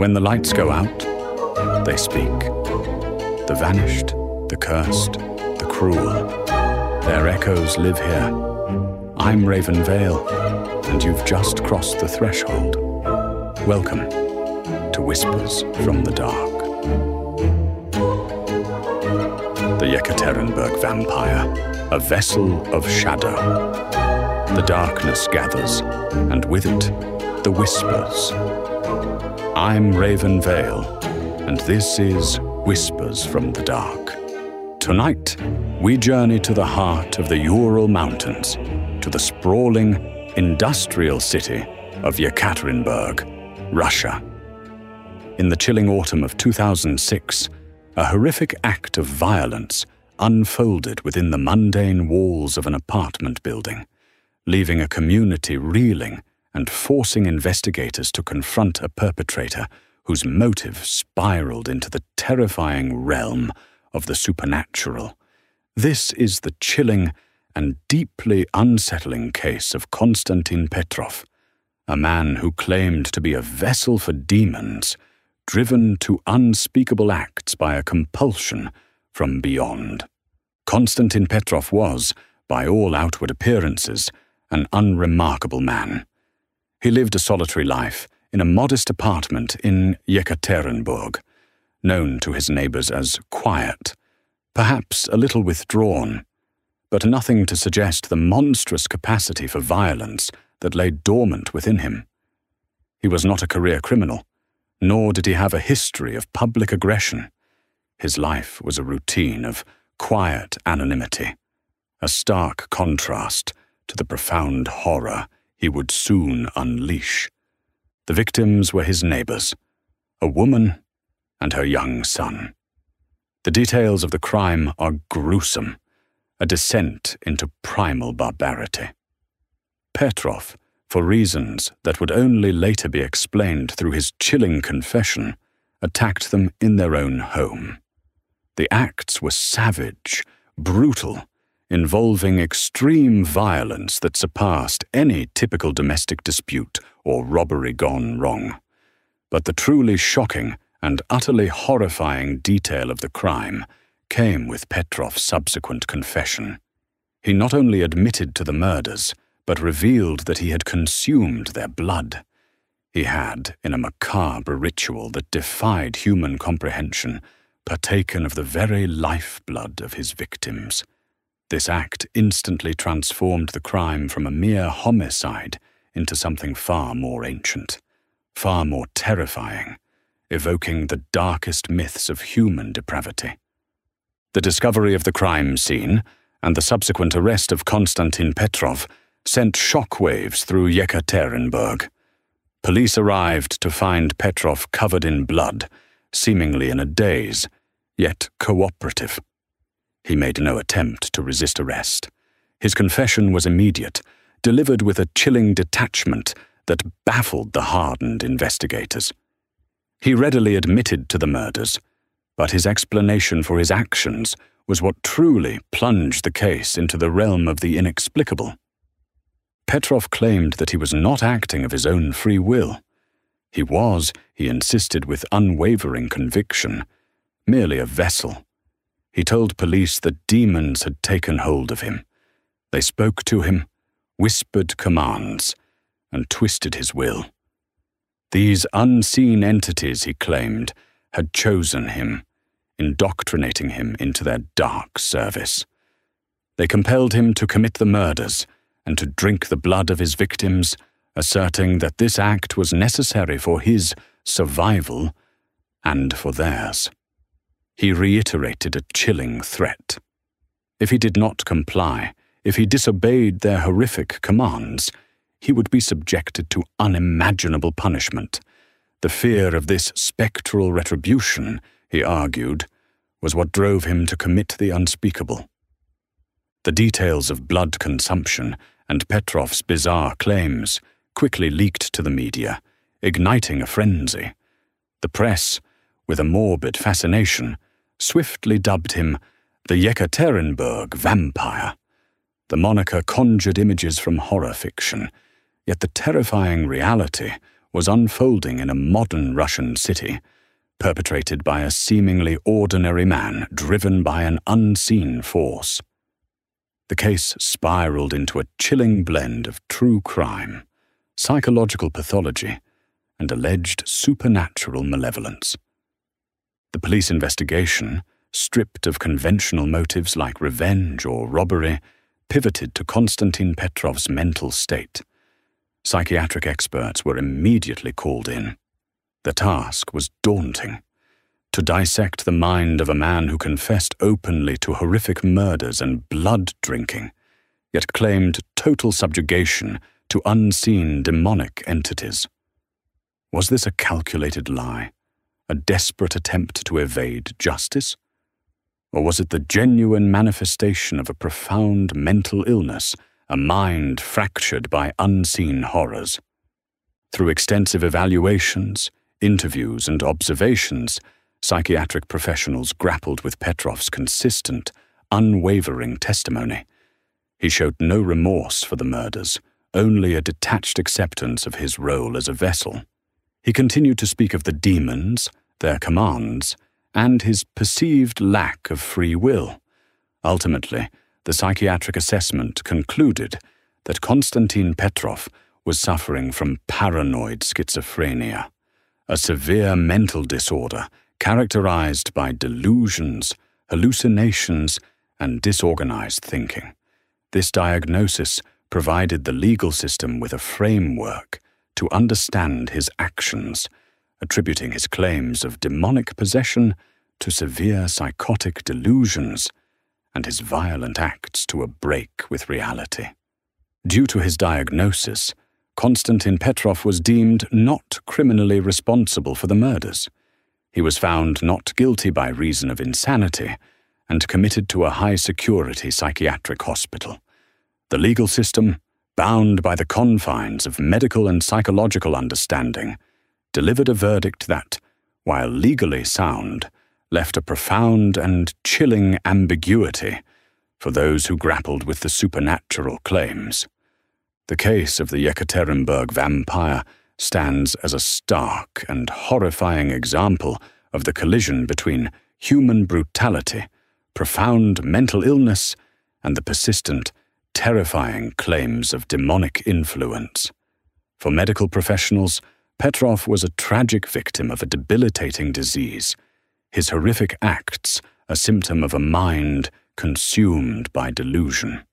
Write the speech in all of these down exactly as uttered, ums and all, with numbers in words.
When the lights go out, they speak. The vanished, the cursed, the cruel. Their echoes live here. I'm Raven Vale, and you've just crossed the threshold. Welcome to Whispers from the Dark. The Yekaterinburg vampire, a vessel of shadow. The darkness gathers, and with it, the whispers. I'm Raven Vale, and this is Whispers from the Dark. Tonight, we journey to the heart of the Ural Mountains, to the sprawling, industrial city of Yekaterinburg, Russia. In the chilling autumn of two thousand six, a horrific act of violence unfolded within the mundane walls of an apartment building, leaving a community reeling and forcing investigators to confront a perpetrator whose motive spiraled into the terrifying realm of the supernatural. This is the chilling and deeply unsettling case of Konstantin Petrov, a man who claimed to be a vessel for demons, driven to unspeakable acts by a compulsion from beyond. Konstantin Petrov was, by all outward appearances, an unremarkable man. He lived a solitary life in a modest apartment in Yekaterinburg, known to his neighbors as quiet, perhaps a little withdrawn, but nothing to suggest the monstrous capacity for violence that lay dormant within him. He was not a career criminal, nor did he have a history of public aggression. His life was a routine of quiet anonymity, a stark contrast to the profound horror he would soon unleash. The victims were his neighbors, a woman and her young son. The details of the crime are gruesome, a descent into primal barbarity. Petrov, for reasons that would only later be explained through his chilling confession, attacked them in their own home. The acts were savage, brutal, involving extreme violence that surpassed any typical domestic dispute or robbery gone wrong. But the truly shocking and utterly horrifying detail of the crime came with Petrov's subsequent confession. He not only admitted to the murders, but revealed that he had consumed their blood. He had, in a macabre ritual that defied human comprehension, partaken of the very lifeblood of his victims. This act instantly transformed the crime from a mere homicide into something far more ancient, far more terrifying, evoking the darkest myths of human depravity. The discovery of the crime scene and the subsequent arrest of Konstantin Petrov sent shockwaves through Yekaterinburg. Police arrived to find Petrov covered in blood, seemingly in a daze, yet cooperative. He made no attempt to resist arrest. His confession was immediate, delivered with a chilling detachment that baffled the hardened investigators. He readily admitted to the murders, but his explanation for his actions was what truly plunged the case into the realm of the inexplicable. Petrov claimed that he was not acting of his own free will. He was, he insisted with unwavering conviction, merely a vessel. He told police that demons had taken hold of him. They spoke to him, whispered commands, and twisted his will. These unseen entities, he claimed, had chosen him, indoctrinating him into their dark service. They compelled him to commit the murders and to drink the blood of his victims, asserting that this act was necessary for his survival and for theirs. He reiterated a chilling threat. If he did not comply, if he disobeyed their horrific commands, he would be subjected to unimaginable punishment. The fear of this spectral retribution, he argued, was what drove him to commit the unspeakable. The details of blood consumption and Petrov's bizarre claims quickly leaked to the media, igniting a frenzy. The press, with a morbid fascination, swiftly dubbed him the Yekaterinburg vampire. The moniker conjured images from horror fiction, yet the terrifying reality was unfolding in a modern Russian city, perpetrated by a seemingly ordinary man driven by an unseen force. The case spiraled into a chilling blend of true crime, psychological pathology, and alleged supernatural malevolence. The police investigation, stripped of conventional motives like revenge or robbery, pivoted to Konstantin Petrov's mental state. Psychiatric experts were immediately called in. The task was daunting: to dissect the mind of a man who confessed openly to horrific murders and blood-drinking, yet claimed total subjugation to unseen demonic entities. Was this a calculated lie, a desperate attempt to evade justice? Or was it the genuine manifestation of a profound mental illness, a mind fractured by unseen horrors? Through extensive evaluations, interviews, and observations, psychiatric professionals grappled with Petrov's consistent, unwavering testimony. He showed no remorse for the murders, only a detached acceptance of his role as a vessel. He continued to speak of the demons, their commands, and his perceived lack of free will. Ultimately, the psychiatric assessment concluded that Konstantin Petrov was suffering from paranoid schizophrenia, a severe mental disorder characterized by delusions, hallucinations, and disorganized thinking. This diagnosis provided the legal system with a framework to understand his actions, attributing his claims of demonic possession to severe psychotic delusions and his violent acts to a break with reality. Due to his diagnosis, Konstantin Petrov was deemed not criminally responsible for the murders. He was found not guilty by reason of insanity and committed to a high-security psychiatric hospital. The legal system, bound by the confines of medical and psychological understanding, delivered a verdict that, while legally sound, left a profound and chilling ambiguity for those who grappled with the supernatural claims. The case of the Yekaterinburg vampire stands as a stark and horrifying example of the collision between human brutality, profound mental illness, and the persistent, terrifying claims of demonic influence. For medical professionals, Petrov was a tragic victim of a debilitating disease, his horrific acts a symptom of a mind consumed by delusion.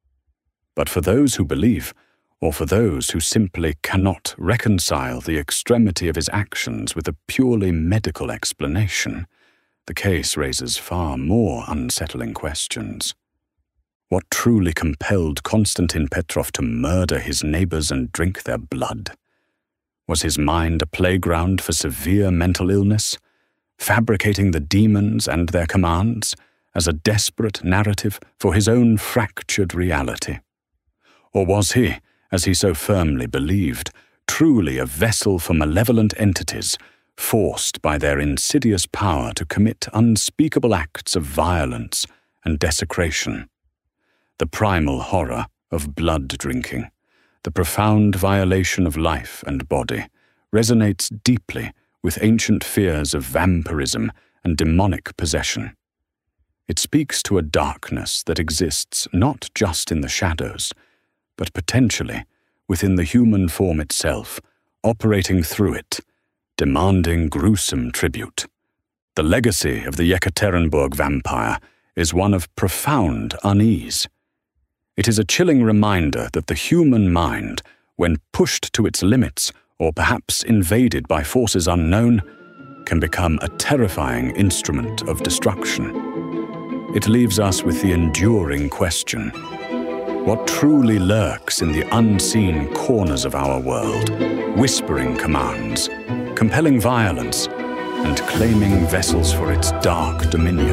But for those who believe, or for those who simply cannot reconcile the extremity of his actions with a purely medical explanation, the case raises far more unsettling questions. What truly compelled Konstantin Petrov to murder his neighbors and drink their blood? Was his mind a playground for severe mental illness, fabricating the demons and their commands as a desperate narrative for his own fractured reality? Or was he, as he so firmly believed, truly a vessel for malevolent entities, forced by their insidious power to commit unspeakable acts of violence and desecration? The primal horror of blood drinking, the profound violation of life and body, resonates deeply with ancient fears of vampirism and demonic possession. It speaks to a darkness that exists not just in the shadows, but potentially within the human form itself, operating through it, demanding gruesome tribute. The legacy of the Yekaterinburg vampire is one of profound unease. It is a chilling reminder that the human mind, when pushed to its limits or perhaps invaded by forces unknown, can become a terrifying instrument of destruction. It leaves us with the enduring question: what truly lurks in the unseen corners of our world, whispering commands, compelling violence, and claiming vessels for its dark dominion?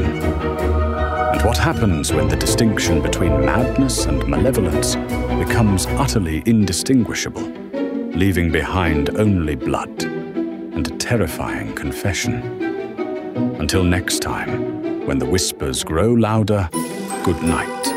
And what happens when the distinction between madness and malevolence becomes utterly indistinguishable, leaving behind only blood and a terrifying confession? Until next time, when the whispers grow louder, good night.